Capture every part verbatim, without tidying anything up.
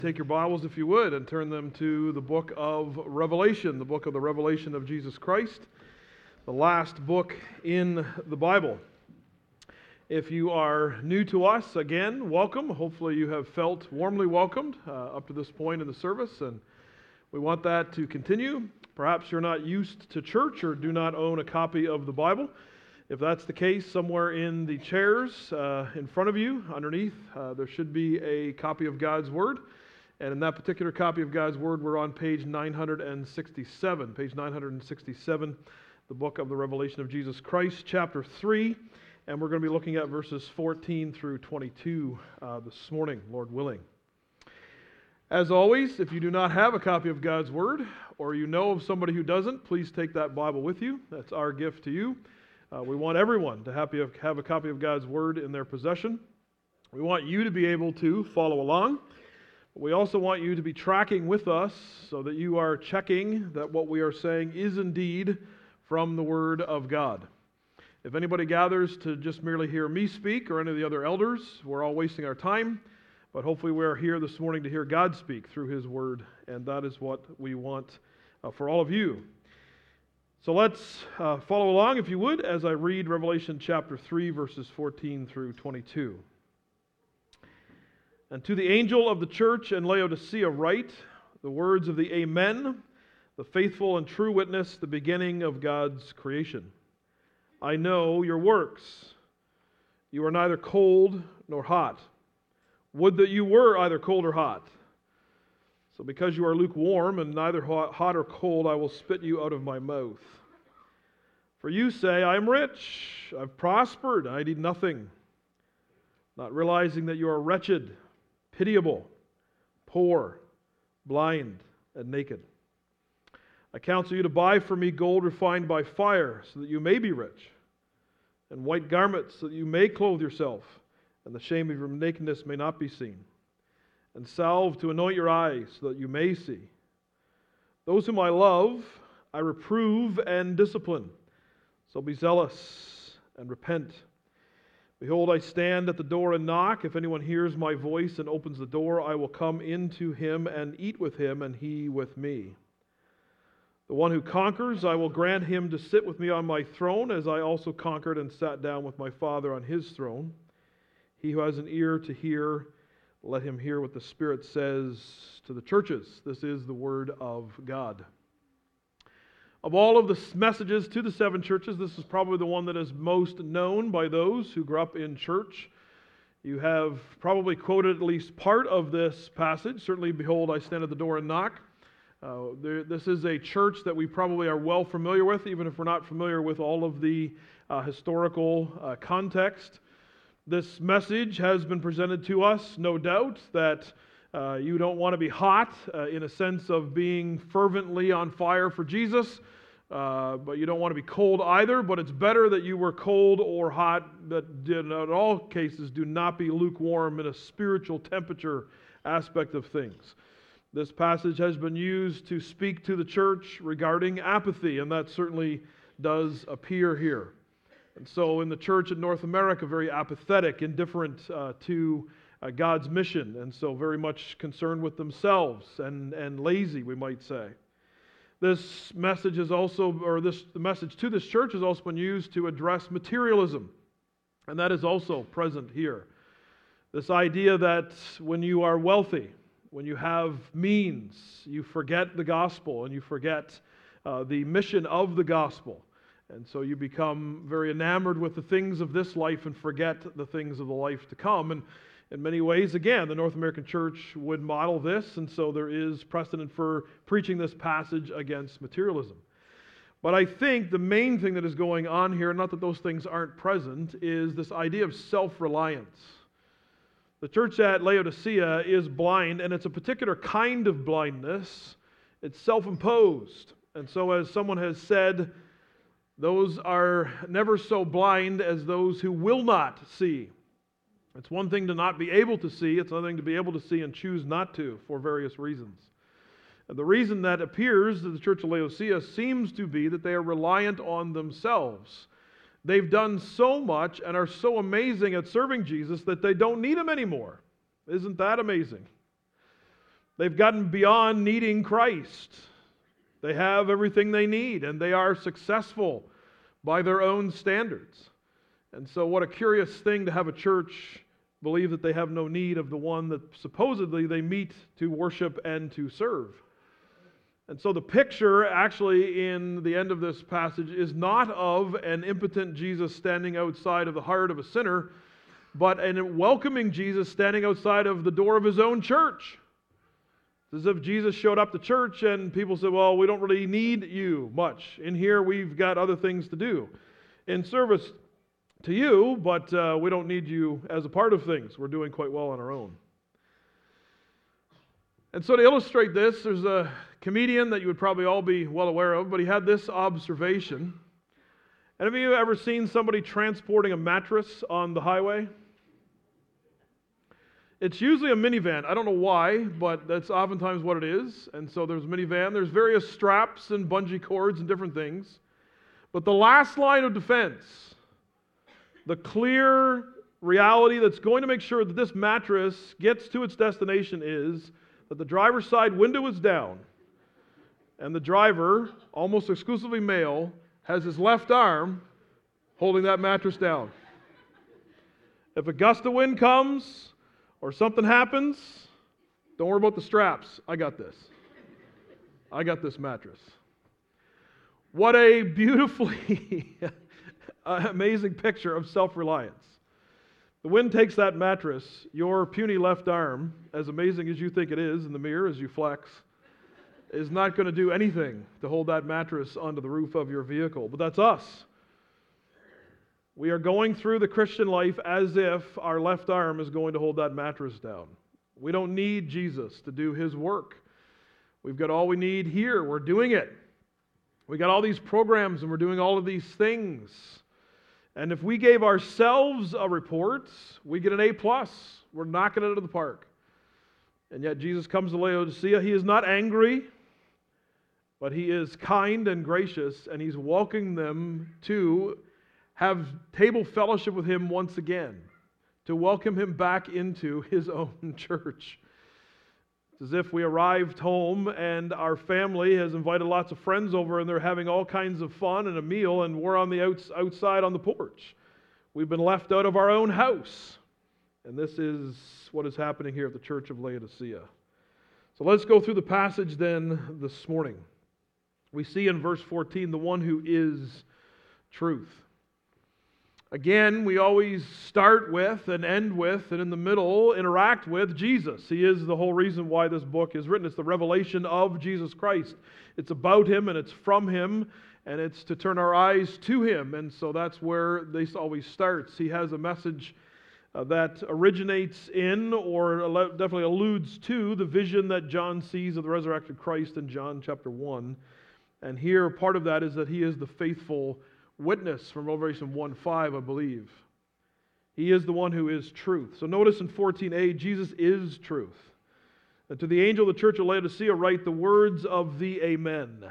Take your Bibles, if you would, and turn them to the book of Revelation, the book of the Revelation of Jesus Christ, the last book in the Bible. If you are new to us, again, welcome. Hopefully you have felt warmly welcomed uh, up to this point in the service, and we want that to continue. Perhaps you're not used to church or do not own a copy of the Bible. If that's the case, somewhere in the chairs uh, in front of you, underneath, uh, there should be a copy of God's Word. And in that particular copy of God's Word, we're on page nine hundred sixty-seven. Page nine hundred sixty-seven, the book of the Revelation of Jesus Christ, chapter three. And we're going to be looking at verses fourteen through twenty-two uh, this morning, Lord willing. As always, if you do not have a copy of God's Word, or you know of somebody who doesn't, please take that Bible with you. That's our gift to you. Uh, we want everyone to have a copy of God's Word in their possession. We want you to be able to follow along. We also want you to be tracking with us so that you are checking that what we are saying is indeed from the Word of God. If anybody gathers to just merely hear me speak or any of the other elders, we're all wasting our time. But hopefully we're here this morning to hear God speak through His Word, and that is what we want uh, for all of you. So let's uh, follow along, if you would, as I read Revelation chapter three, verses fourteen through twenty-two. And to the angel of the church in Laodicea write, the words of the Amen, the faithful and true witness, the beginning of God's creation. I know your works. You are neither cold nor hot. Would that you were either cold or hot. So because you are lukewarm and neither hot or cold, I will spit you out of my mouth. For you say, I am rich, I've prospered, I need nothing, not realizing that you are wretched, pitiable, poor, blind, and naked. I counsel you to buy for me gold refined by fire, so that you may be rich, and white garments, so that you may clothe yourself, and the shame of your nakedness may not be seen, and salve to anoint your eyes, so that you may see. Those whom I love, I reprove and discipline, so be zealous and repent. Behold, I stand at the door and knock. If anyone hears my voice and opens the door, I will come into him and eat with him, and he with me. The one who conquers, I will grant him to sit with me on my throne, as I also conquered and sat down with my Father on his throne. He who has an ear to hear, let him hear what the Spirit says to the churches. This is the word of God. Of all of the messages to the seven churches, this is probably the one that is most known by those who grew up in church. You have probably quoted at least part of this passage. Certainly, behold, I stand at the door and knock. Uh, there, this is a church that we probably are well familiar with, even if we're not familiar with all of the uh, historical uh, context. This message has been presented to us, no doubt, that uh, you don't want to be hot uh, in a sense of being fervently on fire for Jesus, uh, but you don't want to be cold either, but it's better that you were cold or hot, but in all cases do not be lukewarm in a spiritual temperature aspect of things. This passage has been used to speak to the church regarding apathy, and that certainly does appear here. And so in the church in North America, very apathetic, indifferent uh, to uh, God's mission, and so very much concerned with themselves and, and lazy, we might say. This message is also, or this the message to this church has also been used to address materialism, and that is also present here. This idea that when you are wealthy, when you have means, you forget the gospel and you forget uh, the mission of the gospel. And so you become very enamored with the things of this life and forget the things of the life to come. And in many ways, again, the North American church would model this, and so there is precedent for preaching this passage against materialism. But I think the main thing that is going on here, not that those things aren't present, is this idea of self-reliance. The church at Laodicea is blind, and it's a particular kind of blindness. It's self-imposed. And so as someone has said, those are never so blind as those who will not see. It's one thing to not be able to see, it's another thing to be able to see and choose not to for various reasons. And the reason that appears to the church of Laodicea seems to be that they are reliant on themselves. They've done so much and are so amazing at serving Jesus that they don't need Him anymore. Isn't that amazing? They've gotten beyond needing Christ. They have everything they need, and they are successful by their own standards. And so what a curious thing to have a church believe that they have no need of the one that supposedly they meet to worship and to serve. And so the picture actually in the end of this passage is not of an impotent Jesus standing outside of the heart of a sinner, but a welcoming Jesus standing outside of the door of his own church. It's as if Jesus showed up to church and people said, well, we don't really need you much. In here we've got other things to do in service to you, but uh, we don't need you as a part of things. We're doing quite well on our own. And so to illustrate this, there's a comedian that you would probably all be well aware of, but he had this observation. And have you ever seen somebody transporting a mattress on the highway? It's usually a minivan. I don't know why, but that's oftentimes what it is. And so there's a minivan. There's various straps and bungee cords and different things. But the last line of defense, the clear reality that's going to make sure that this mattress gets to its destination is that the driver's side window is down, and the driver, almost exclusively male, has his left arm holding that mattress down. If a gust of wind comes or something happens, don't worry about the straps. I got this. I got this mattress. What a beautifully amazing picture of self-reliance. The wind takes that mattress, your puny left arm, as amazing as you think it is in the mirror as you flex, is not going to do anything to hold that mattress onto the roof of your vehicle. But that's us. We are going through the Christian life as if our left arm is going to hold that mattress down. We don't need Jesus to do his work. We've got all we need here. We're doing it. We got all these programs and we're doing all of these things. And if we gave ourselves a report, we get an A plus. We're knocking it out of the park. And yet Jesus comes to Laodicea. He is not angry, but he is kind and gracious, and he's welcoming them to have table fellowship with him once again, to welcome him back into his own church. It's as if we arrived home and our family has invited lots of friends over and they're having all kinds of fun and a meal, and we're on the outs- outside on the porch. We've been left out of our own house. And this is what is happening here at the church of Laodicea. So let's go through the passage then this morning. We see in verse fourteen the one who is truth. Again, we always start with and end with and in the middle interact with Jesus. He is the whole reason why this book is written. It's the revelation of Jesus Christ. It's about him and it's from him and it's to turn our eyes to him. And so that's where this always starts. He has a message uh, that originates in or definitely alludes to the vision that John sees of the resurrected Christ in John chapter one. And here part of that is that he is the faithful witness from Revelation one five, I believe. He is the one who is truth. So notice in fourteen a, Jesus is truth. And to the angel of the church of Laodicea write the words of the Amen.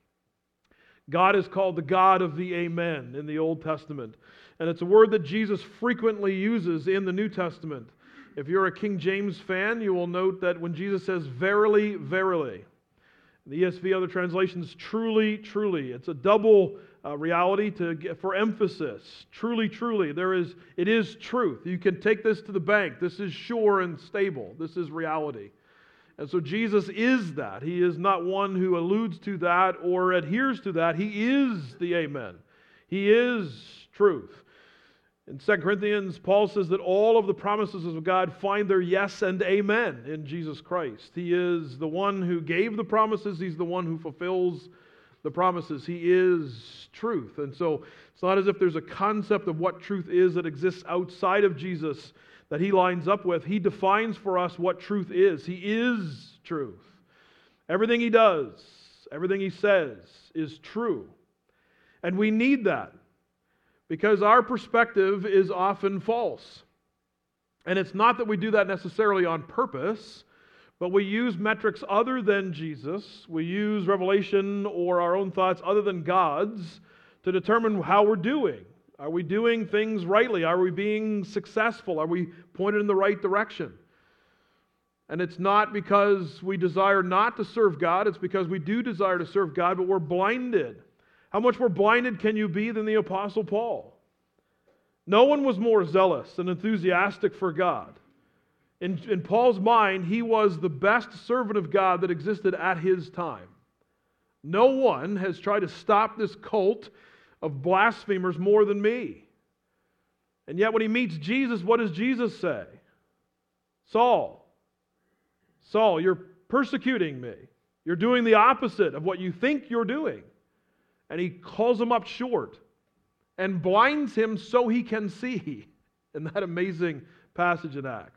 God is called the God of the Amen in the Old Testament. And it's a word that Jesus frequently uses in the New Testament. If you're a King James fan, you will note that when Jesus says, verily, verily, the E S V, other translations, truly, truly. It's a double uh, reality to get, for emphasis. Truly, truly. There is, it is truth. You can take this to the bank. This is sure and stable. This is reality. And so Jesus is that. He is not one who alludes to that or adheres to that. He is the Amen. He is truth. In Second Corinthians, Paul says that all of the promises of God find their yes and amen in Jesus Christ. He is the one who gave the promises. He's the one who fulfills the promises. He is truth. And so it's not as if there's a concept of what truth is that exists outside of Jesus that he lines up with. He defines for us what truth is. He is truth. Everything he does, everything he says is true. And we need that, because our perspective is often false. And it's not that we do that necessarily on purpose, but we use metrics other than Jesus. We use revelation or our own thoughts other than God's to determine how we're doing. Are we doing things rightly? Are we being successful? Are we pointed in the right direction? And it's not because we desire not to serve God, it's because we do desire to serve God, but we're blinded. How much more blinded can you be than the Apostle Paul? No one was more zealous and enthusiastic for God. In, in Paul's mind, he was the best servant of God that existed at his time. No one has tried to stop this cult of blasphemers more than me. And yet when he meets Jesus, what does Jesus say? Saul, Saul, you're persecuting me. You're doing the opposite of what you think you're doing. And he calls him up short and blinds him so he can see in that amazing passage in Acts.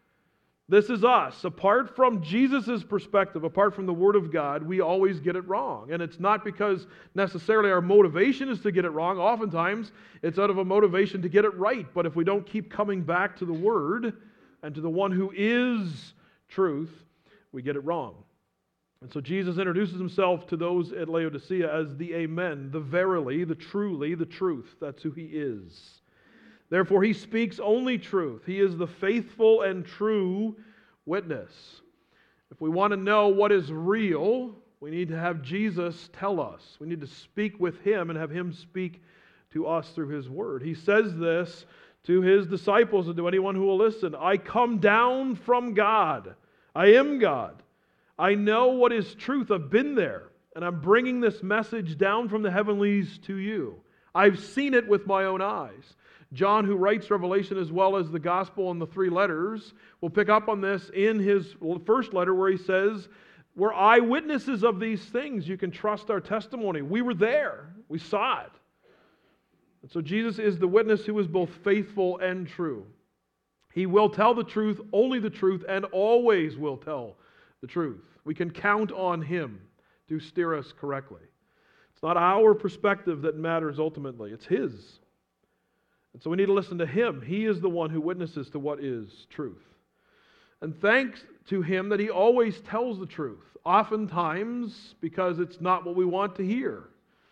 This is us. Apart from Jesus' perspective, apart from the Word of God, we always get it wrong. And it's not because necessarily our motivation is to get it wrong. Oftentimes, it's out of a motivation to get it right. But if we don't keep coming back to the Word and to the one who is truth, we get it wrong. And so Jesus introduces himself to those at Laodicea as the Amen, the verily, the truly, the truth. That's who he is. Therefore, he speaks only truth. He is the faithful and true witness. If we want to know what is real, we need to have Jesus tell us. We need to speak with him and have him speak to us through his word. He says this to his disciples and to anyone who will listen. I come down from God. I am God. I know what is truth. I've been there. And I'm bringing this message down from the heavenlies to you. I've seen it with my own eyes. John, who writes Revelation as well as the Gospel and the three letters, will pick up on this in his first letter where he says, we're eyewitnesses of these things. You can trust our testimony. We were there. We saw it. And so Jesus is the witness who is both faithful and true. He will tell the truth, only the truth, and always will tell the truth. We can count on him to steer us correctly. It's not our perspective that matters ultimately. It's his. And so we need to listen to him. He is the one who witnesses to what is truth. And thanks to him that he always tells the truth, oftentimes because it's not what we want to hear.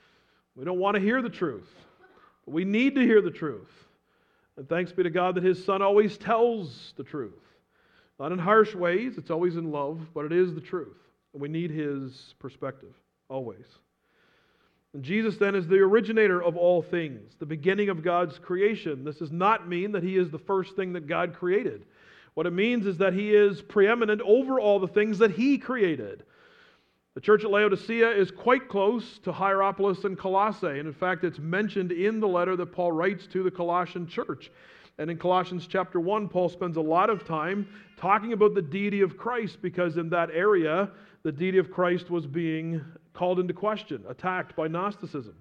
We don't want to hear the truth, but we need to hear the truth. And thanks be to God that his Son always tells the truth. Not in harsh ways, it's always in love, but it is the truth. And we need his perspective, always. And Jesus then is the originator of all things, the beginning of God's creation. This does not mean that he is the first thing that God created. What it means is that he is preeminent over all the things that he created. The church at Laodicea is quite close to Hierapolis and Colossae. And in fact, it's mentioned in the letter that Paul writes to the Colossian church. And in Colossians chapter one, Paul spends a lot of time talking about the deity of Christ because in that area, the deity of Christ was being called into question, attacked by Gnosticism.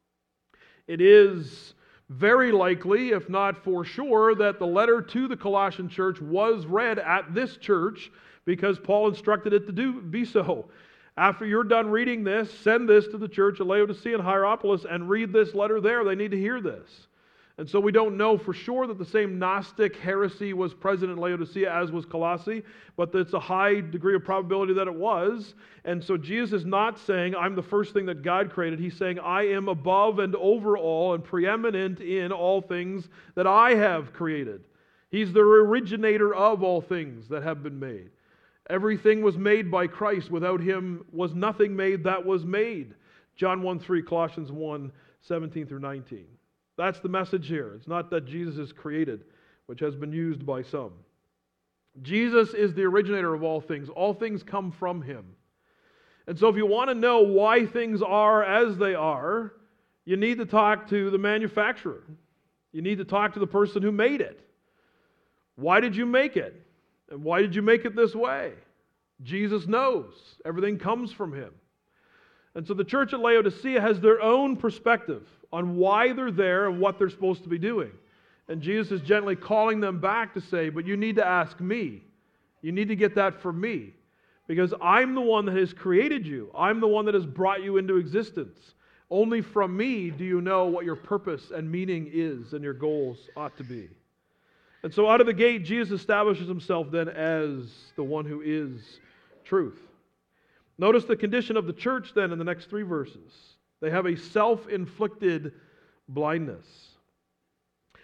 It is very likely, if not for sure, that the letter to the Colossian church was read at this church because Paul instructed it to do be so. After you're done reading this, send this to the church at Laodicea and Hierapolis and read this letter there. They need to hear this. And so we don't know for sure that the same Gnostic heresy was present in Laodicea as was Colossae, but it's a high degree of probability that it was. And so Jesus is not saying, I'm the first thing that God created. He's saying, I am above and over all and preeminent in all things that I have created. He's the originator of all things that have been made. Everything was made by Christ. Without him was nothing made that was made. John one three, Colossians one, seventeen through nineteen. That's the message here. It's not that Jesus is created, which has been used by some. Jesus is the originator of all things. All things come from him. And so if you want to know why things are as they are, you need to talk to the manufacturer. You need to talk to the person who made it. Why did you make it? And why did you make it this way? Jesus knows. Everything comes from him. And so the church at Laodicea has their own perspective on why they're there and what they're supposed to be doing. And Jesus is gently calling them back to say, but you need to ask me. You need to get that from me. Because I'm the one that has created you. I'm the one that has brought you into existence. Only from me do you know what your purpose and meaning is and your goals ought to be. And so out of the gate, Jesus establishes himself then as the one who is truth. Notice the condition of the church then in the next three verses. They have a self-inflicted blindness.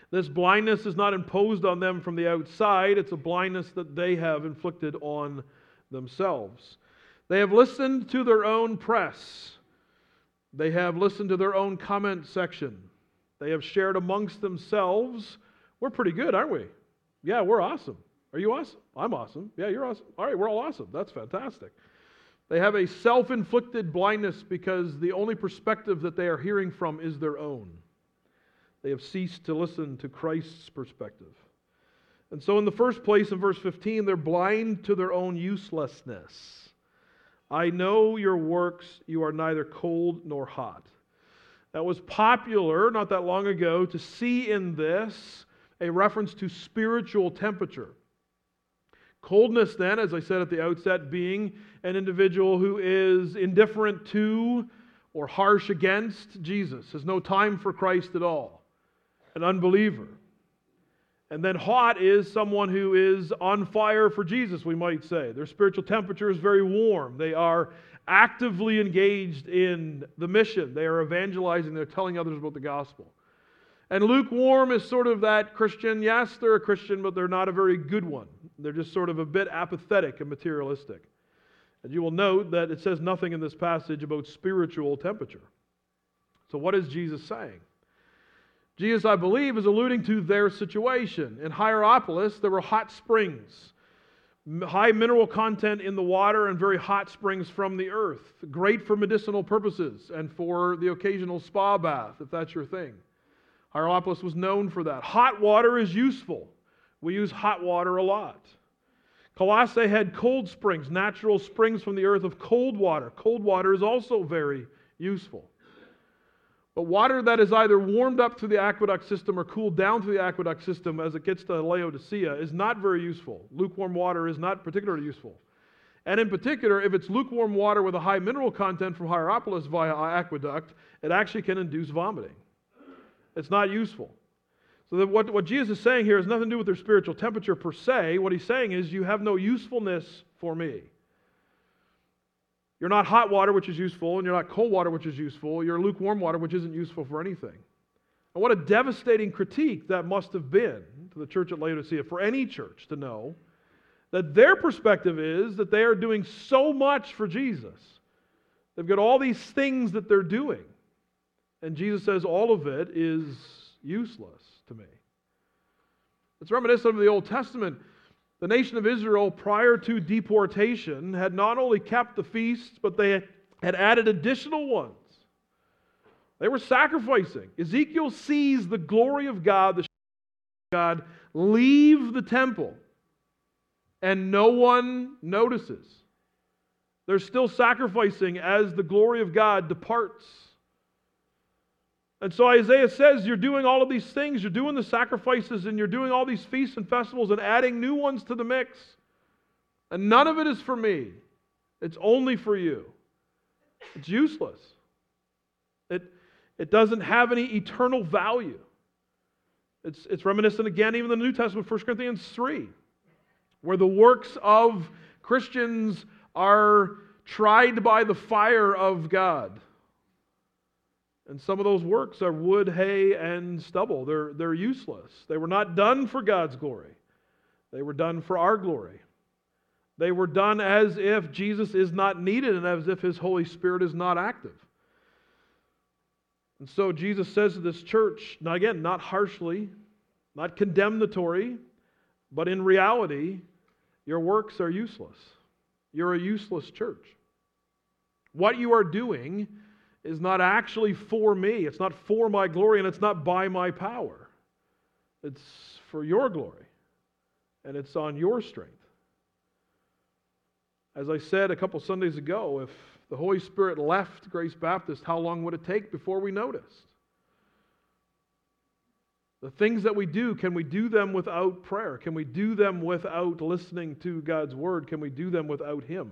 This blindness is not imposed on them from the outside. It's a blindness that they have inflicted on themselves. They have listened to their own press. They have listened to their own comment section. They have shared amongst themselves, we're pretty good, aren't we? Yeah, we're awesome. Are you awesome? I'm awesome. Yeah, you're awesome. All right, we're all awesome. That's fantastic. They have a self-inflicted blindness because the only perspective that they are hearing from is their own. They have ceased to listen to Christ's perspective. And so in the first place, in verse fifteen, they're blind to their own uselessness. I know your works, you are neither cold nor hot. That was popular not that long ago to see in this a reference to spiritual temperature. Coldness then, as I said at the outset, being an individual who is indifferent to or harsh against Jesus, has no time for Christ at all, an unbeliever. And then hot is someone who is on fire for Jesus, we might say. Their spiritual temperature is very warm. They are actively engaged in the mission. They are evangelizing. They're telling others about the gospel. And lukewarm is sort of that Christian, yes, they're a Christian, but they're not a very good one. They're just sort of a bit apathetic and materialistic. And you will note that it says nothing in this passage about spiritual temperature. So what is Jesus saying? Jesus, I believe, is alluding to their situation. In Hierapolis, there were hot springs, high mineral content in the water and very hot springs from the earth. Great for medicinal purposes and for the occasional spa bath, if that's your thing. Hierapolis was known for that. Hot water is useful. We use hot water a lot. Colossae had cold springs, natural springs from the earth of cold water. Cold water is also very useful. But water that is either warmed up through the aqueduct system or cooled down through the aqueduct system as it gets to Laodicea is not very useful. Lukewarm water is not particularly useful. And in particular, if it's lukewarm water with a high mineral content from Hierapolis via aqueduct, it actually can induce vomiting. It's not useful. So that what, what Jesus is saying here has nothing to do with their spiritual temperature per se. What he's saying is, you have no usefulness for me. You're not hot water, which is useful, and you're not cold water, which is useful. You're lukewarm water, which isn't useful for anything. And what a devastating critique that must have been to the church at Laodicea, for any church to know that their perspective is that they are doing so much for Jesus. They've got all these things that they're doing. And Jesus says all of it is useless to me. It's reminiscent of the Old Testament. The nation of Israel, prior to deportation, had not only kept the feasts, but they had added additional ones. They were sacrificing. Ezekiel sees the glory of God, the shadow of God, leave the temple, and no one notices. They're still sacrificing as the glory of God departs. And so Isaiah says, you're doing all of these things, you're doing the sacrifices, and you're doing all these feasts and festivals and adding new ones to the mix. And none of it is for me. It's only for you. It's useless. It, it doesn't have any eternal value. It's, it's reminiscent again, even in the New Testament, First Corinthians three, where the works of Christians are tried by the fire of God. And some of those works are wood, hay, and stubble. They're, they're useless. They were not done for God's glory. They were done for our glory. They were done as if Jesus is not needed and as if His Holy Spirit is not active. And so Jesus says to this church, now again, not harshly, not condemnatory, but in reality, your works are useless. You're a useless church. What you are doing is not actually for me. It's not for my glory, and it's not by my power. It's for your glory, and it's on your strength. As I said a couple Sundays ago, if the Holy Spirit left Grace Baptist, how long would it take before we noticed? The things that we do, can we do them without prayer? Can we do them without listening to God's Word? Can we do them without Him?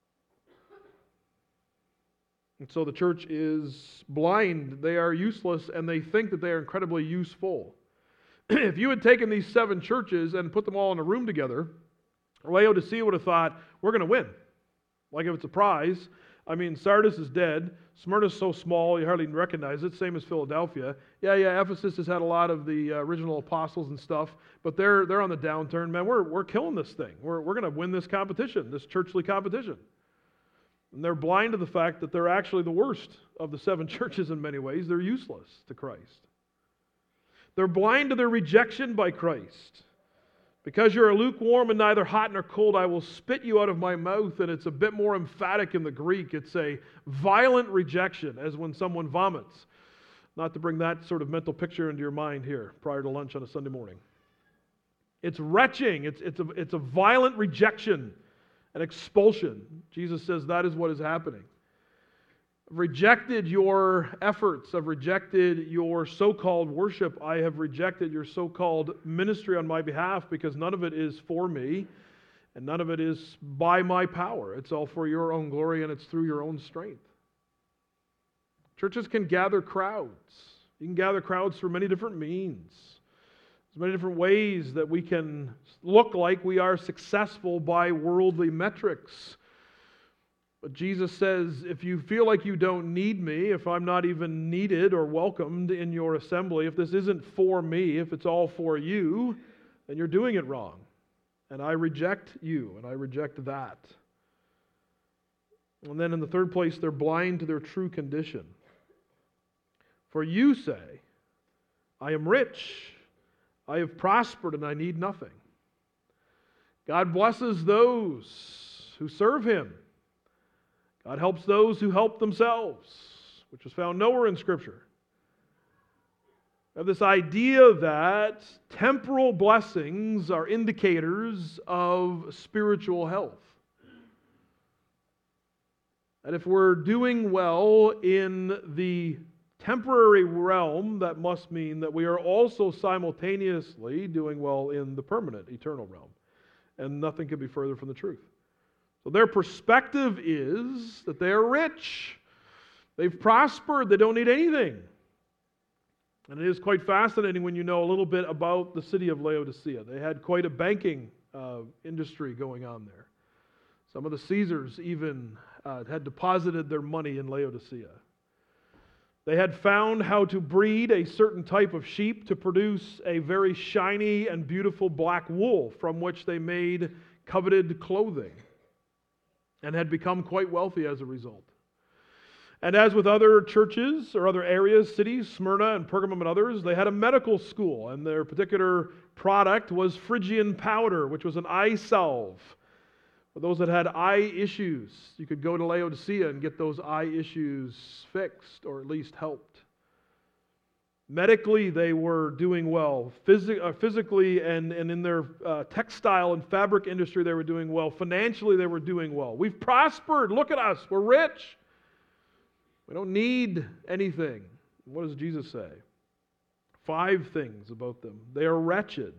And so the church is blind, they are useless, and they think that they are incredibly useful. If you had taken these seven churches and put them all in a room together, Laodicea would have thought, we're going to win. Like if it's a prize, I mean, Sardis is dead. Smyrna's so small you hardly recognize it, same as Philadelphia. Yeah, yeah, Ephesus has had a lot of the uh, original apostles and stuff, but they're they're on the downturn. Man, we're we're killing this thing. We're we're going to win this competition, this churchly competition. And they're blind to the fact that they're actually the worst of the seven churches in many ways. They're useless to Christ. They're blind to their rejection by Christ. Because you're lukewarm and neither hot nor cold, I will spit you out of my mouth. And it's a bit more emphatic in the Greek. It's a violent rejection, as when someone vomits. Not to bring that sort of mental picture into your mind here prior to lunch on a Sunday morning. It's retching. It's, it's, a, it's a violent rejection, an expulsion. Jesus says that is what is happening. I've rejected your efforts. I've rejected your so-called worship. I have rejected your so-called ministry on my behalf because none of it is for me and none of it is by my power. It's all for your own glory and it's through your own strength. Churches can gather crowds. You can gather crowds through many different means. There's many different ways that we can look like we are successful by worldly metrics. But Jesus says, if you feel like you don't need me, if I'm not even needed or welcomed in your assembly, if this isn't for me, if it's all for you, then you're doing it wrong. And I reject you, and I reject that. And then in the third place, they're blind to their true condition. For you say, I am rich, I have prospered, and I need nothing. God blesses those who serve Him. God helps those who help themselves, which is found nowhere in Scripture. We have this idea that temporal blessings are indicators of spiritual health. And if we're doing well in the temporary realm, that must mean that we are also simultaneously doing well in the permanent, eternal realm. And nothing could be further from the truth. So their perspective is that they are rich. They've prospered. They don't need anything. And it is quite fascinating when you know a little bit about the city of Laodicea. They had quite a banking uh, industry going on there. Some of the Caesars even uh, had deposited their money in Laodicea. They had found how to breed a certain type of sheep to produce a very shiny and beautiful black wool from which they made coveted clothing, and had become quite wealthy as a result. And as with other churches or other areas, cities, Smyrna and Pergamum and others, they had a medical school, and their particular product was Phrygian powder, which was an eye salve. For those that had eye issues, you could go to Laodicea and get those eye issues fixed, or at least helped. Medically, they were doing well. Physi- uh, physically and, and in their uh, textile and fabric industry, they were doing well. Financially, they were doing well. We've prospered. Look at us. We're rich. We don't need anything. What does Jesus say? Five things about them. They are wretched.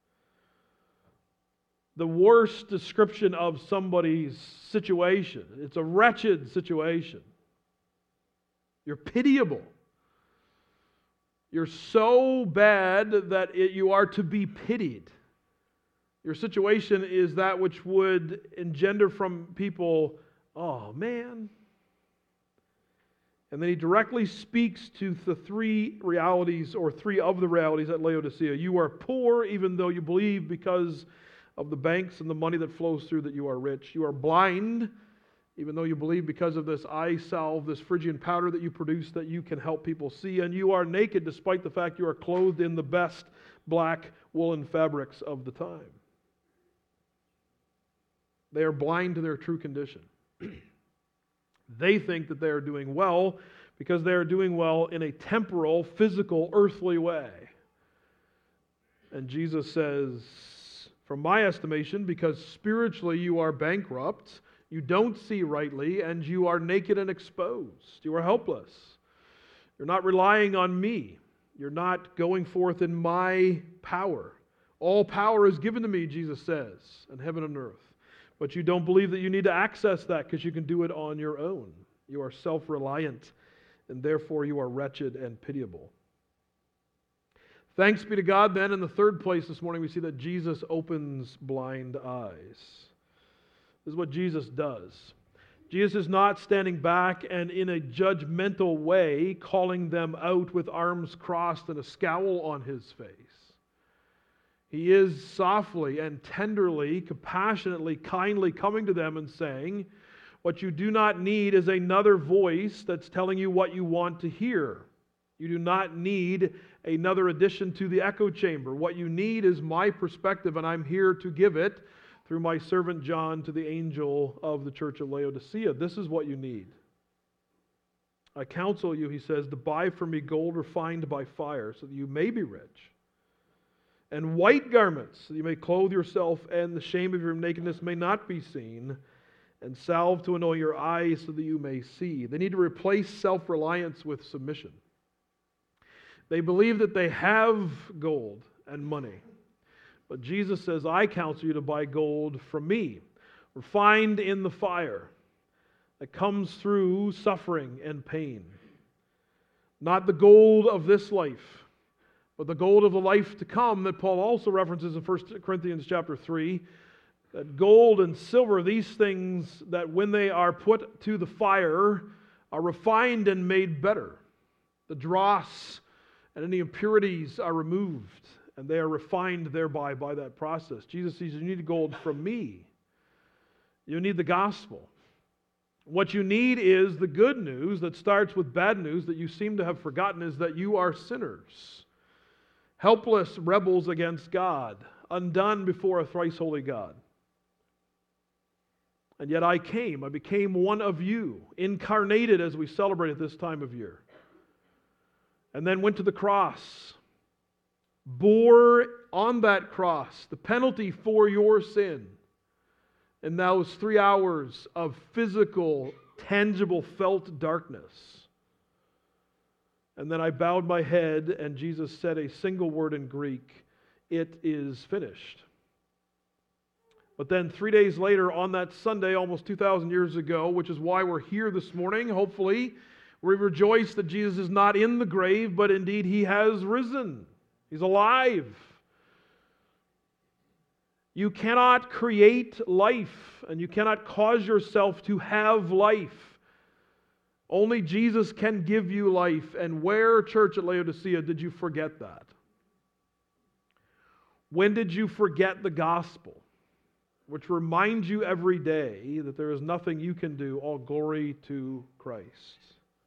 The worst description of somebody's situation. It's a wretched situation. You're pitiable. You're so bad that it, you are to be pitied. Your situation is that which would engender from people, oh man. And then he directly speaks to the three realities, or three of the realities at Laodicea. You are poor even though you believe because of the banks and the money that flows through that you are rich. You are blind even though you believe because of this eye salve, this Phrygian powder that you produce, that you can help people see. And you are naked despite the fact you are clothed in the best black woolen fabrics of the time. They are blind to their true condition. They think that they are doing well because they are doing well in a temporal, physical, earthly way. And Jesus says, from my estimation, because spiritually you are bankrupt, you don't see rightly, and you are naked and exposed. You are helpless. You're not relying on me. You're not going forth in my power. All power is given to me, Jesus says, in heaven and earth. But you don't believe that you need to access that because you can do it on your own. You are self-reliant, and therefore you are wretched and pitiable. Thanks be to God, then, in the third place this morning, we see that Jesus opens blind eyes. This is what Jesus does. Jesus is not standing back and in a judgmental way calling them out with arms crossed and a scowl on his face. He is softly and tenderly, compassionately, kindly coming to them and saying, what you do not need is another voice that's telling you what you want to hear. You do not need another addition to the echo chamber. What you need is my perspective, and I'm here to give it through my servant John to the angel of the church of Laodicea. This is what you need. I counsel you, he says, to buy for me gold refined by fire, so that you may be rich, and white garments, so that you may clothe yourself, and the shame of your nakedness may not be seen, and salve to anoint your eyes, so that you may see. They need to replace self-reliance with submission. They believe that they have gold and money. But Jesus says, I counsel you to buy gold from me, refined in the fire, that comes through suffering and pain. Not the gold of this life, but the gold of the life to come that Paul also references in First Corinthians chapter three. That gold and silver, these things that when they are put to the fire, are refined and made better. The dross and any impurities are removed, and they are refined thereby by that process. Jesus says, you need gold from me. You need the gospel. What you need is the good news that starts with bad news that you seem to have forgotten, is that you are sinners, helpless rebels against God, undone before a thrice holy God. And yet I came, I became one of you, incarnated as we celebrate at this time of year. And then went to the cross, bore on that cross the penalty for your sin. And that was three hours of physical, tangible, felt darkness. And then I bowed my head, and Jesus said a single word in Greek, it is finished. But then three days later, on that Sunday, almost two thousand years ago, which is why we're here this morning, hopefully, we rejoice that Jesus is not in the grave, but indeed He has risen. He's alive. You cannot create life, and you cannot cause yourself to have life. Only Jesus can give you life. And where, church at Laodicea, did you forget that? When did you forget the gospel, which reminds you every day that there is nothing you can do, all glory to Christ?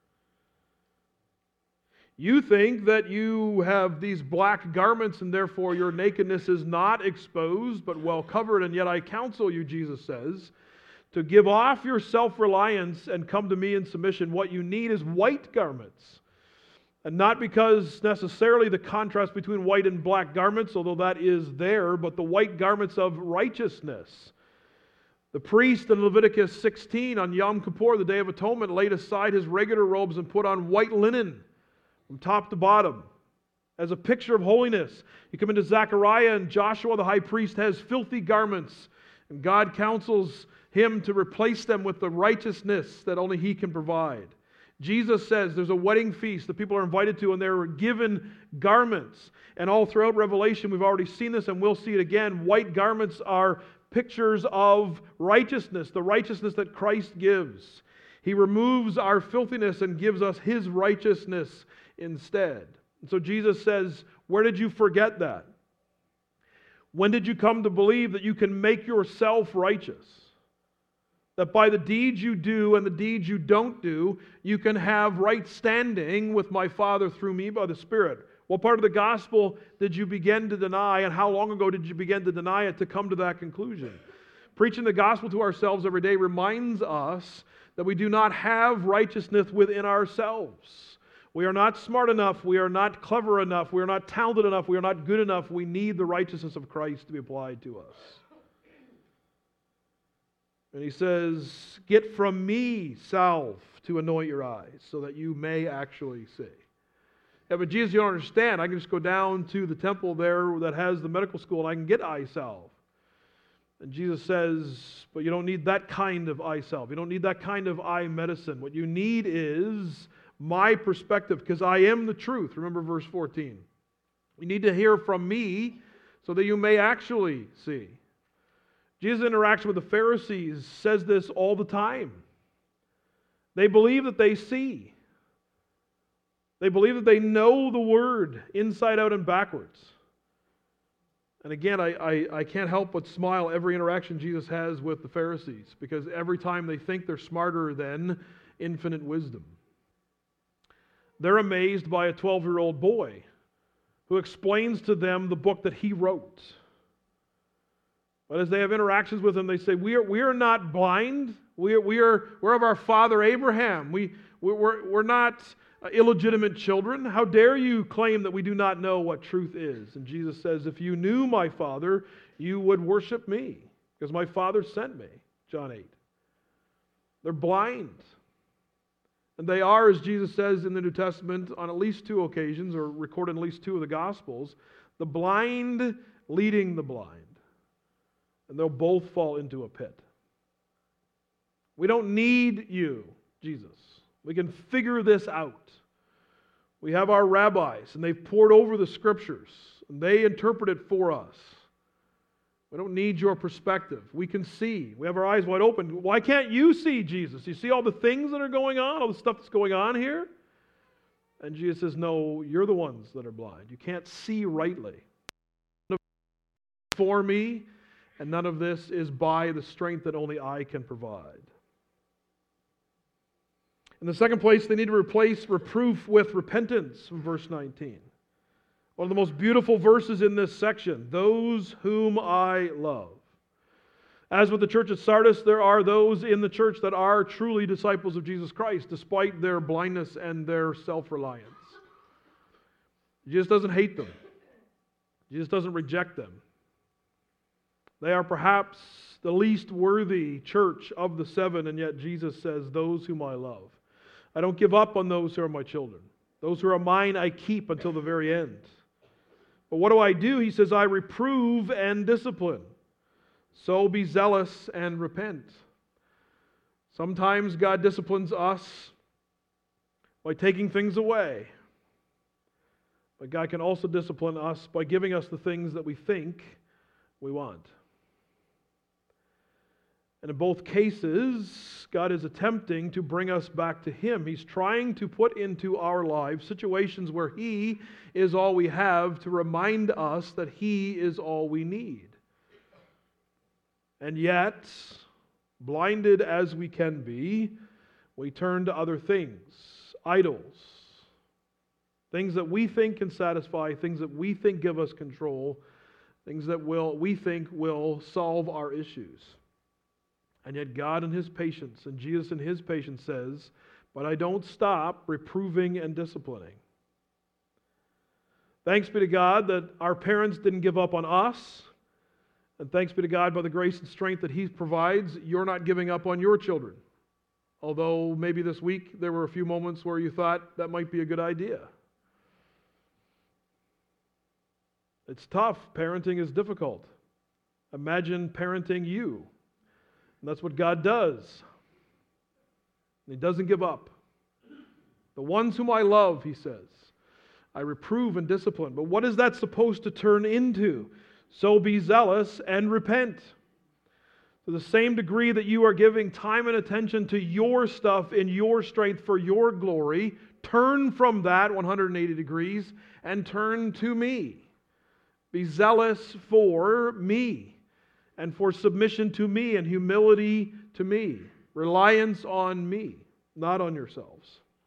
You think that you have these black garments and therefore your nakedness is not exposed but well covered, and yet I counsel you, Jesus says, to give off your self-reliance and come to me in submission. What you need is white garments. And not because necessarily the contrast between white and black garments, although that is there, but the white garments of righteousness. The priest in Leviticus sixteen on Yom Kippur, the Day of Atonement, laid aside his regular robes and put on white linen from top to bottom as a picture of holiness. You come into Zechariah, and Joshua the high priest has filthy garments, and God counsels him to replace them with the righteousness that only He can provide. Jesus says there's a wedding feast that people are invited to, and they're given garments. And all throughout Revelation, we've already seen this, and we'll see it again. White garments are pictures of righteousness, the righteousness that Christ gives. He removes our filthiness and gives us His righteousness instead. And so Jesus says, where did you forget that? When did you come to believe that you can make yourself righteous? That by the deeds you do and the deeds you don't do, you can have right standing with my Father through me by the Spirit. What part of the gospel did you begin to deny, and how long ago did you begin to deny it to come to that conclusion? Preaching the gospel to ourselves every day reminds us that we do not have righteousness within ourselves. We are not smart enough. We are not clever enough. We are not talented enough. We are not good enough. We need the righteousness of Christ to be applied to us. And He says, get from me salve to anoint your eyes so that you may actually see. Yeah, but Jesus, you don't understand. I can just go down to the temple there that has the medical school and I can get eye salve. And Jesus says, but you don't need that kind of eye salve. You don't need that kind of eye medicine. What you need is my perspective, because I am the truth. Remember verse fourteen. You need to hear from me so that you may actually see. Jesus' interaction with the Pharisees says this all the time. They believe that they see. They believe that they know the Word inside out and backwards. And again, I, I, I can't help but smile every interaction Jesus has with the Pharisees, because every time they think they're smarter than infinite wisdom. They're amazed by a twelve-year-old boy who explains to them the book that he wrote. But as they have interactions with him, they say, we are, we are not blind. We are, we are, we're of our father Abraham. We, we're, we're not illegitimate children. How dare you claim that we do not know what truth is? And Jesus says, if you knew my Father, you would worship me, because my Father sent me. John eight. They're blind. And they are, as Jesus says in the New Testament on at least two occasions, or recorded in at least two of the Gospels, the blind leading the blind. And they'll both fall into a pit. We don't need you, Jesus. We can figure this out. We have our rabbis, and they've pored over the Scriptures, and they interpret it for us. We don't need your perspective. We can see. We have our eyes wide open. Why can't you see, Jesus? You see all the things that are going on, all the stuff that's going on here? And Jesus says, no, you're the ones that are blind. You can't see rightly. None of this is for me, and none of this is by the strength that only I can provide. In the second place, they need to replace reproof with repentance from verse nineteen. One of the most beautiful verses in this section, those whom I love. As with the church at Sardis, there are those in the church that are truly disciples of Jesus Christ, despite their blindness and their self-reliance. Jesus doesn't hate them. Jesus doesn't reject them. They are perhaps the least worthy church of the seven, and yet Jesus says, those whom I love. I don't give up on those who are my children. Those who are mine I keep until the very end. But what do I do? He says, I reprove and discipline. So be zealous and repent. Sometimes God disciplines us by taking things away. But God can also discipline us by giving us the things that we think we want. And in both cases, God is attempting to bring us back to Him. He's trying to put into our lives situations where He is all we have, to remind us that He is all we need. And yet, blinded as we can be, we turn to other things, idols, things that we think can satisfy, things that we think give us control, things that will we think will solve our issues. And yet God in His patience, and Jesus in His patience says, but I don't stop reproving and disciplining. Thanks be to God that our parents didn't give up on us. And thanks be to God, by the grace and strength that He provides, you're not giving up on your children. Although maybe this week there were a few moments where you thought that might be a good idea. It's tough. Parenting is difficult. Imagine parenting you. And that's what God does. And He doesn't give up. The ones whom I love, He says, I reprove and discipline. But what is that supposed to turn into? So be zealous and repent. To the same degree that you are giving time and attention to your stuff in your strength for your glory, turn from that one hundred eighty degrees and turn to me. Be zealous for me, and for submission to me and humility to me. Reliance on me, not on yourselves.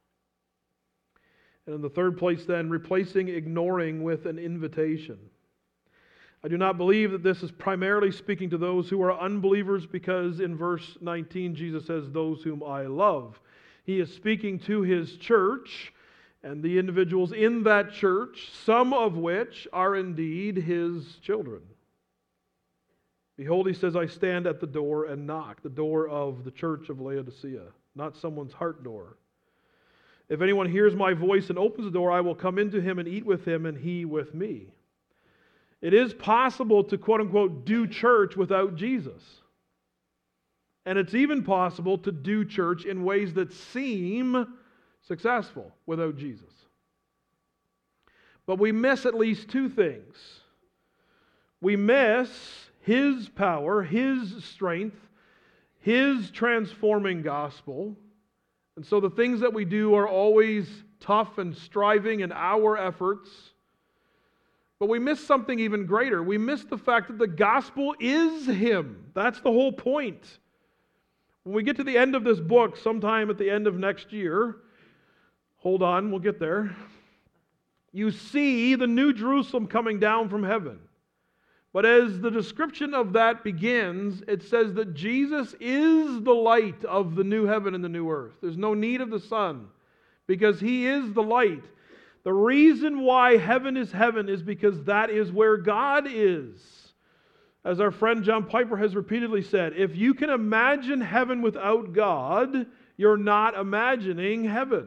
And in the third place then, replacing ignoring with an invitation. I do not believe that this is primarily speaking to those who are unbelievers, because in verse nineteen Jesus says, those whom I love. He is speaking to His church and the individuals in that church, some of which are indeed His children. Behold, He says, I stand at the door and knock, the door of the church of Laodicea, not someone's heart door. If anyone hears my voice and opens the door, I will come into him and eat with him and he with me. It is possible to, quote unquote, do church without Jesus. And it's even possible to do church in ways that seem successful without Jesus. But we miss at least two things. We miss His power, His strength, His transforming gospel, And so the things that we do are always tough and striving in our efforts. But we miss something even greater. We miss the fact that the gospel is Him. That's the whole point. When we get to the end of this book, sometime at the end of next year, hold on, we'll get there, you see the new Jerusalem coming down from heaven. But as the description of that begins, it says that Jesus is the light of the new heaven and the new earth. There's no need of the sun because He is the light. The reason why heaven is heaven is because that is where God is. As our friend John Piper has repeatedly said, if you can imagine heaven without God, you're not imagining heaven.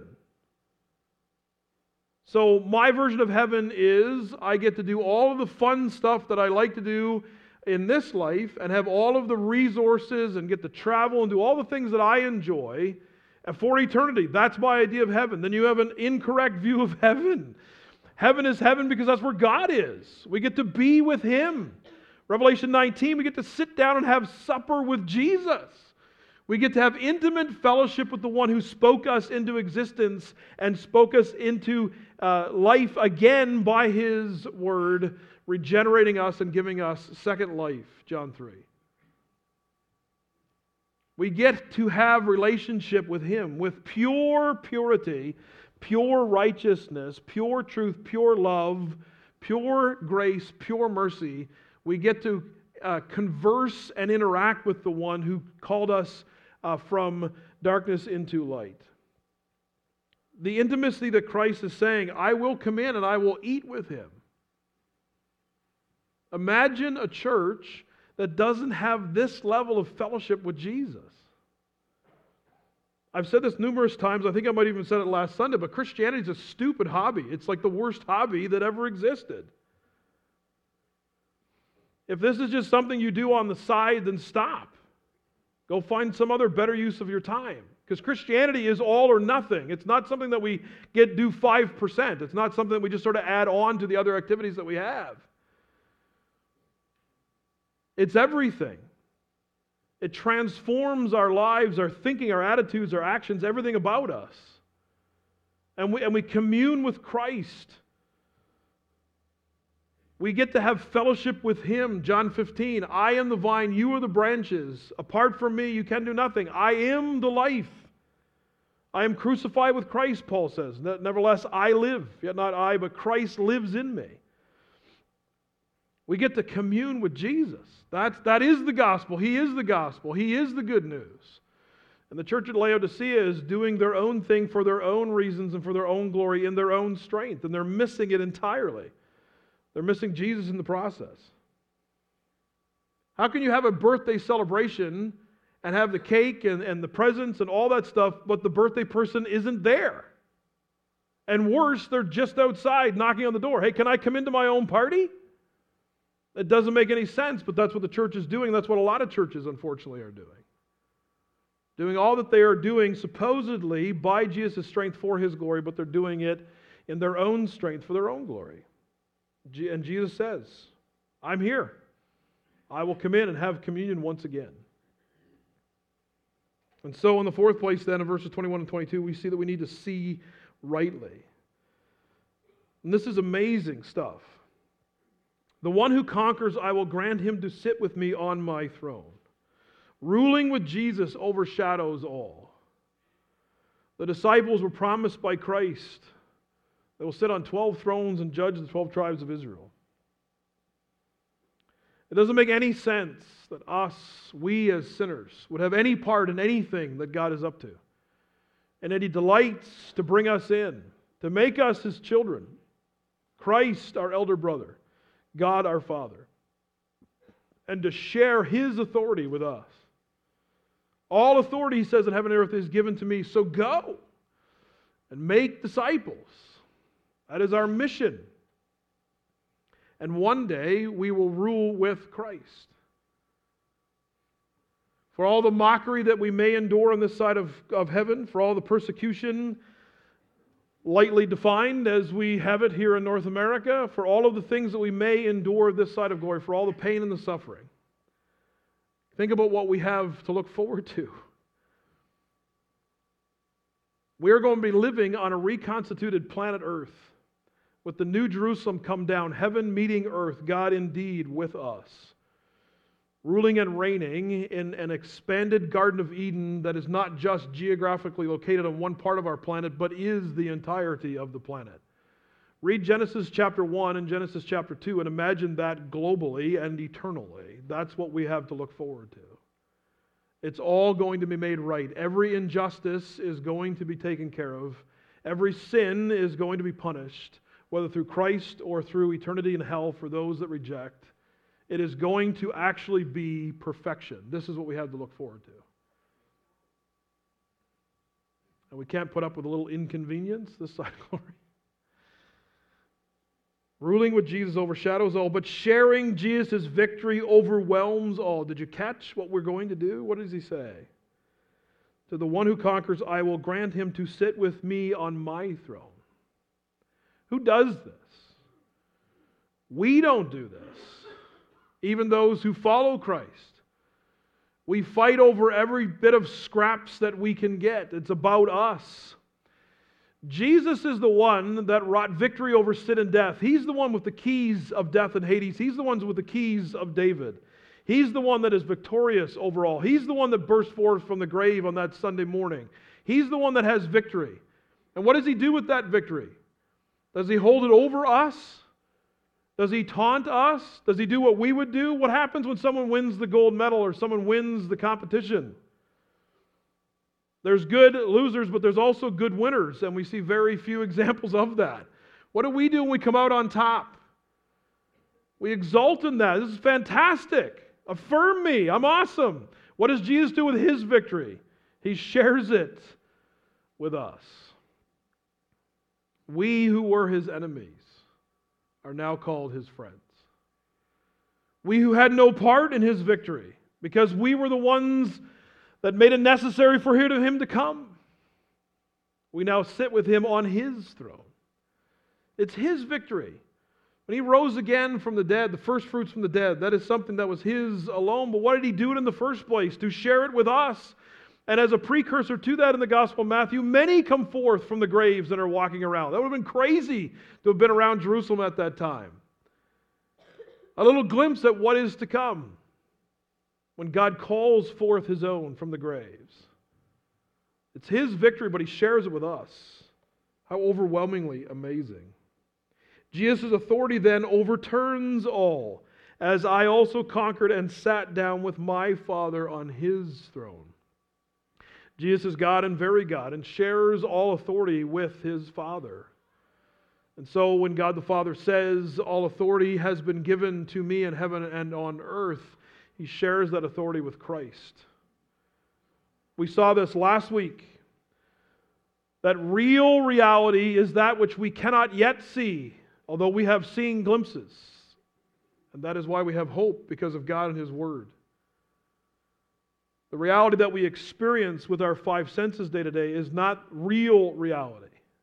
So my version of heaven is I get to do all of the fun stuff that I like to do in this life and have all of the resources and get to travel and do all the things that I enjoy for eternity. That's my idea of heaven. Then you have an incorrect view of heaven. Heaven is heaven because that's where God is. We get to be with Him. Revelation nineteen, we get to sit down and have supper with Jesus. We get to have intimate fellowship with the one who spoke us into existence and spoke us into uh, life again by His word, regenerating us and giving us second life, John three. We get to have relationship with Him with pure purity, pure righteousness, pure truth, pure love, pure grace, pure mercy. We get to uh, converse and interact with the one who called us uh, from darkness into light. The intimacy that Christ is saying, I will come in and I will eat with Him. Imagine a church that doesn't have this level of fellowship with Jesus. I've said this numerous times. I think I might have even said it last Sunday, but Christianity is a stupid hobby. It's like the worst hobby that ever existed. If this is just something you do on the side, then stop. Go find some other better use of your time. Because Christianity is all or nothing. It's not something that we get do five percent. It's not something that we just sort of add on to the other activities that we have. It's everything. It transforms our lives, our thinking, our attitudes, our actions, everything about us. And we, and we commune with Christ. We get to have fellowship with Him. John fifteen, I am the vine, you are the branches. Apart from me, you can do nothing. I am the life. I am crucified with Christ, Paul says. Nevertheless, I live. Yet not I, but Christ lives in me. We get to commune with Jesus. That's, that is the gospel. He is the gospel. He is the good news. And the church at Laodicea is doing their own thing for their own reasons and for their own glory in their own strength. And they're missing it entirely. They're missing Jesus in the process. How can you have a birthday celebration and have the cake and, and the presents and all that stuff, but the birthday person isn't there? And worse, they're just outside knocking on the door. Hey, can I come into my own party? It doesn't make any sense, but that's what the church is doing. That's what a lot of churches, unfortunately, are doing. Doing all that they are doing, supposedly, by Jesus' strength for His glory, but they're doing it in their own strength for their own glory. And Jesus says, I'm here. I will come in and have communion once again. And so in the fourth place then, in verses twenty-one and twenty-two, we see that we need to see rightly. And this is amazing stuff. The one who conquers, I will grant him to sit with me on my throne. Ruling with Jesus overshadows all. The disciples were promised by Christ they will sit on twelve thrones and judge the twelve tribes of Israel. It doesn't make any sense that us, we as sinners, would have any part in anything that God is up to. And that He delights to bring us in, to make us His children. Christ, our elder brother. God, our Father. And to share His authority with us. All authority, He says, in heaven and earth is given to me. So go and make disciples. That is our mission. And one day we will rule with Christ. For all the mockery that we may endure on this side of, of heaven, for all the persecution, lightly defined as we have it here in North America, for all of the things that we may endure this side of glory, for all the pain and the suffering. Think about what we have to look forward to. We're going to be living on a reconstituted planet Earth with the new Jerusalem come down, heaven meeting earth, God indeed with us, ruling and reigning in an expanded Garden of Eden that is not just geographically located on one part of our planet, but is the entirety of the planet. Read Genesis chapter one and Genesis chapter two and imagine that globally and eternally. That's what we have to look forward to. It's all going to be made right. Every injustice is going to be taken care of. Every sin is going to be punished, whether through Christ or through eternity in hell for those that reject. It is going to actually be perfection. This is what we have to look forward to. And we can't put up with a little inconvenience this side of glory. Ruling with Jesus overshadows all, but sharing Jesus' victory overwhelms all. Did you catch what we're going to do? What does he say? To the one who conquers, I will grant him to sit with me on my throne. Who does this? We don't do this. Even those who follow Christ. We fight over every bit of scraps that we can get. It's about us. Jesus is the one that wrought victory over sin and death. He's the one with the keys of death and Hades. He's the one with the keys of David. He's the one that is victorious over all. He's the one that burst forth from the grave on that Sunday morning. He's the one that has victory. And what does he do with that victory? Does he hold it over us? Does he taunt us? Does he do what we would do? What happens when someone wins the gold medal or someone wins the competition? There's good losers, but there's also good winners, and we see very few examples of that. What do we do when we come out on top? We exult in that. This is fantastic. Affirm me. I'm awesome. What does Jesus do with his victory? He shares it with us. We who were his enemies are now called his friends. We who had no part in his victory, because we were the ones that made it necessary for him to come, we now sit with him on his throne. It's his victory. When he rose again from the dead, the first fruits from the dead, that is something that was his alone. But what did he do it in the first place? To share it with us. And as a precursor to that in the Gospel of Matthew, many come forth from the graves and are walking around. That would have been crazy to have been around Jerusalem at that time. A little glimpse at what is to come when God calls forth his own from the graves. It's his victory, but he shares it with us. How overwhelmingly amazing. Jesus' authority then overturns all, as I also conquered and sat down with my Father on his throne. Jesus is God and very God, and shares all authority with his Father. And so when God the Father says, all authority has been given to me in heaven and on earth, he shares that authority with Christ. We saw this last week. That real reality is that which we cannot yet see, although we have seen glimpses. And that is why we have hope, because of God and his word. The reality that we experience with our five senses day to day is not real reality.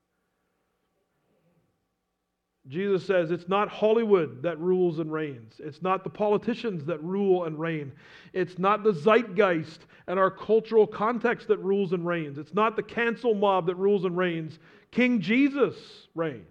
Jesus says it's not Hollywood that rules and reigns. It's not the politicians that rule and reign. It's not the zeitgeist and our cultural context that rules and reigns. It's not the cancel mob that rules and reigns. King Jesus reigns.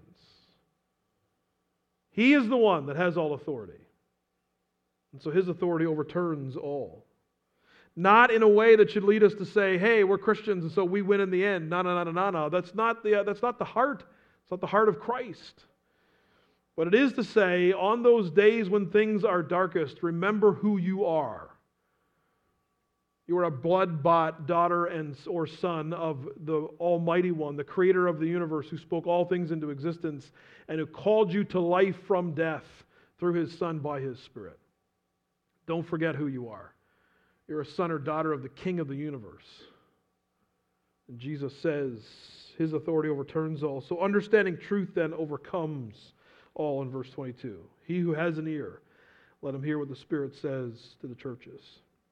He is the one that has all authority. And so his authority overturns all. Not in a way that should lead us to say, hey, we're Christians and so we win in the end. No, no, no, no, no, no. That's not the, that's not the heart. It's not the heart of Christ. But it is to say, on those days when things are darkest, remember who you are. You are a blood-bought daughter and or son of the Almighty One, the creator of the universe, who spoke all things into existence and who called you to life from death through his Son by his Spirit. Don't forget who you are. You're a son or daughter of the King of the universe. And Jesus says his authority overturns all. So understanding truth then overcomes all in verse twenty-two. He who has an ear, let him hear what the Spirit says to the churches.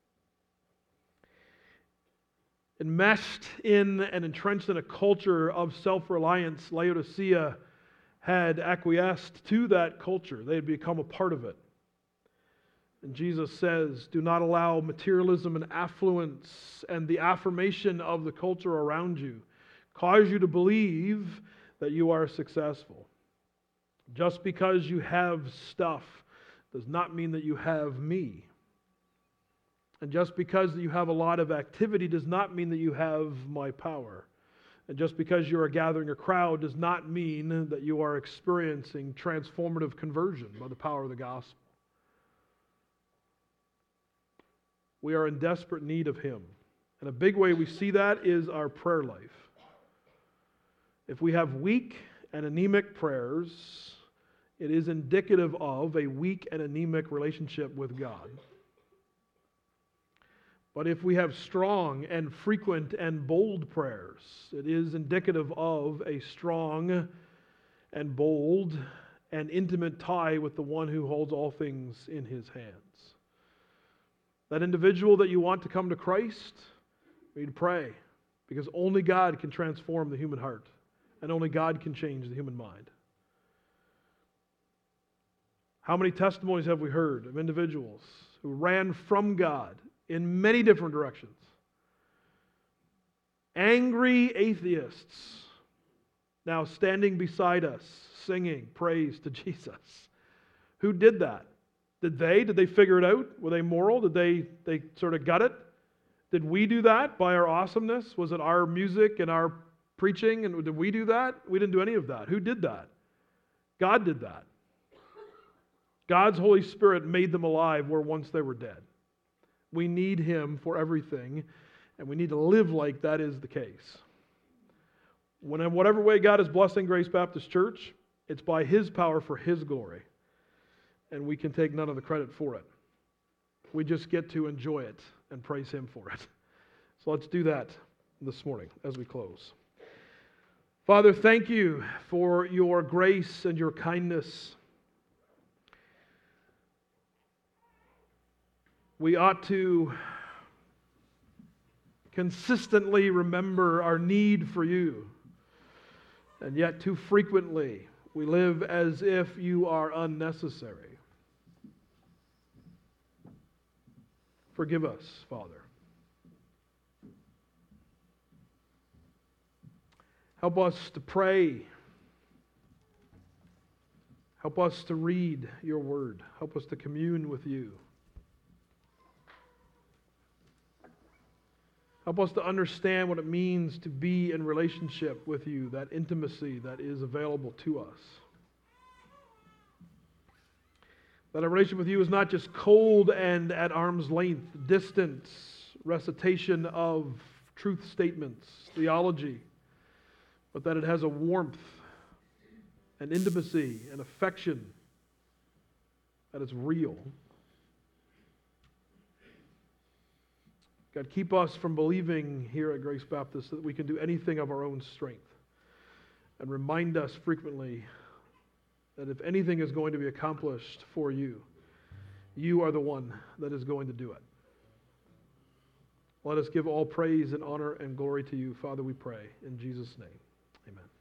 Enmeshed in and entrenched in a culture of self-reliance, Laodicea had acquiesced to that culture. They had become a part of it. And Jesus says, do not allow materialism and affluence and the affirmation of the culture around you cause you to believe that you are successful. Just because you have stuff does not mean that you have me. And just because you have a lot of activity does not mean that you have my power. And just because you are gathering a crowd does not mean that you are experiencing transformative conversion by the power of the gospel. We are in desperate need of Him. And a big way we see that is our prayer life. If we have weak and anemic prayers, it is indicative of a weak and anemic relationship with God. But if we have strong and frequent and bold prayers, it is indicative of a strong and bold and intimate tie with the one who holds all things in His hands. That individual that you want to come to Christ, we need to pray, because only God can transform the human heart, and only God can change the human mind. How many testimonies have we heard of individuals who ran from God in many different directions? Angry atheists now standing beside us, singing praise to Jesus. Who did that? Did they? Did they figure it out? Were they moral? Did they, they sort of gut it? Did we do that by our awesomeness? Was it our music and our preaching? And did we do that? We didn't do any of that. Who did that? God did that. God's Holy Spirit made them alive where once they were dead. We need Him for everything, and we need to live like that is the case. When in whatever way God is blessing Grace Baptist Church, it's by His power for His glory, and we can take none of the credit for it. We just get to enjoy it and praise Him for it. So let's do that this morning as we close. Father, thank You for Your grace and Your kindness. We ought to consistently remember our need for You, and yet too frequently we live as if You are unnecessary. Forgive us, Father. Help us to pray. Help us to read Your Word. Help us to commune with You. Help us to understand what it means to be in relationship with You, that intimacy that is available to us. That our relationship with You is not just cold and at arm's length, distance, recitation of truth statements, theology, but that it has a warmth and intimacy and affection that is real. God, keep us from believing here at Grace Baptist that we can do anything of our own strength. And remind us frequently that if anything is going to be accomplished for You, You are the one that is going to do it. Let us give all praise and honor and glory to You, Father, we pray. In Jesus' name, amen.